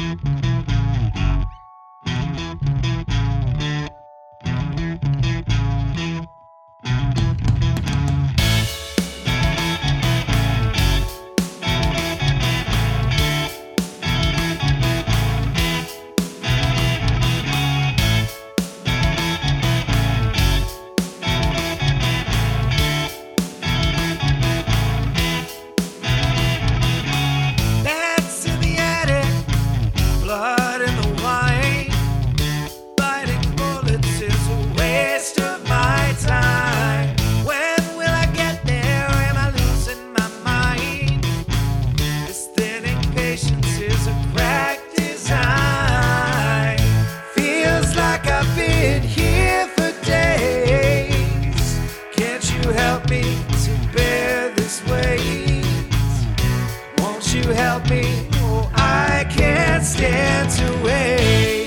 That's in the attic, blood in the wine. Biting bullets is a waste of my time. When will I get there? Am I losing my mind? This thinning patience is a crack design. Feels like I've been here for days. Can't you help me to bear this weight? Won't you help me? Oh, I can't stand to wait.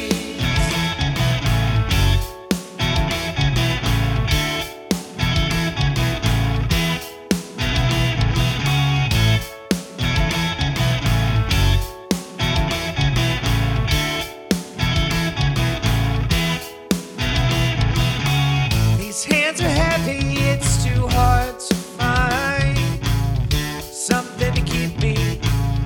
These hands are heavy, it's too hard to find something to keep me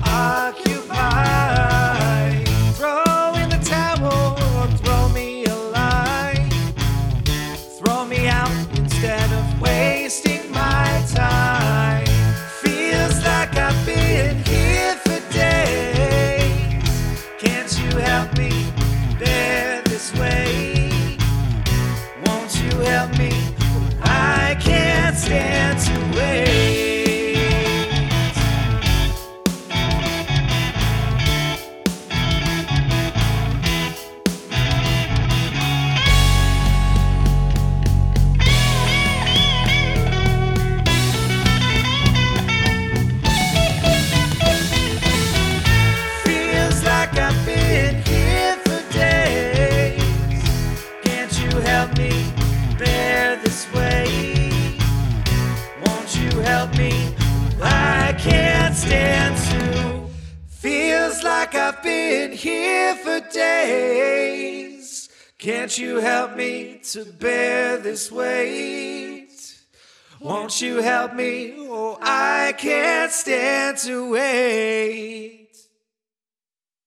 occupied. Throw in the towel or throw me a line. Throw me out instead of wasting my time. Feels like I've been here for days. Can't you help me bear this weight? Won't you help me? I can't stand to wait. Feels like I've been here for days. Can't you help me bear this weight? Won't you help me? I can't stand to. Feels like I've been here for days. Can't you help me to bear this weight? Won't you help me? Oh, I can't stand to wait.